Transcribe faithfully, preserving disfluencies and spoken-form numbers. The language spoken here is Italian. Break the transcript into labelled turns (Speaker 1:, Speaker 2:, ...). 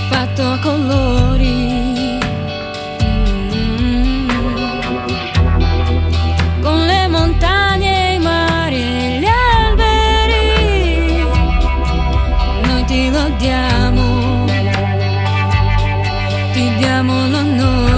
Speaker 1: fatto a colori. Mm. Con le montagne, i mari e gli alberi, noi ti lodiamo, ti diamo l'onore.